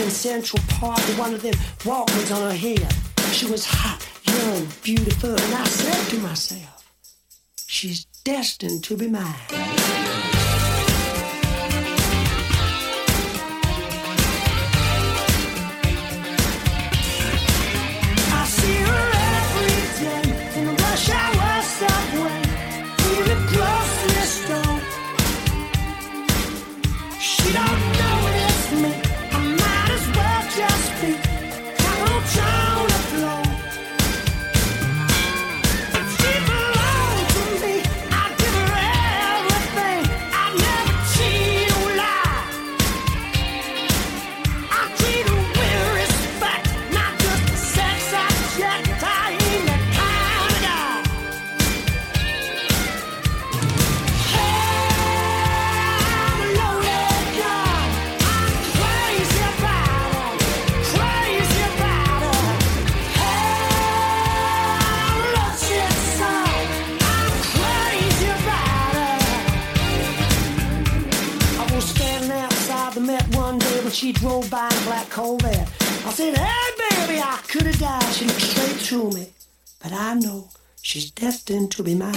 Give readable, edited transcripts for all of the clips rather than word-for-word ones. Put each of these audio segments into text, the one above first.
in Central Park with one of them Walkmans on her head. She was hot, young, beautiful, and I said to myself, she's destined to be mine. She drove by in a black Corvette. I said, hey, baby, I could have died. She looked straight through me. But I know she's destined to be mine.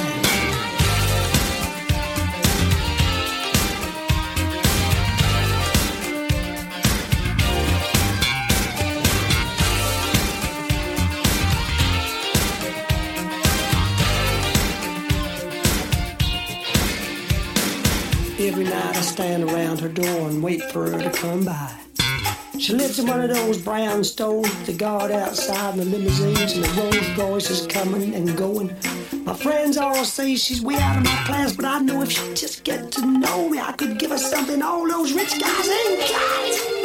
Every night I stand around her door and wait for her to come by. She lives in one of those brown stoves, the guard outside, and the limousines, and the Rolls Royces coming and going. My friends all say she's way out of my class, but I know if she'd just get to know me, I could give her something all those rich guys ain't got.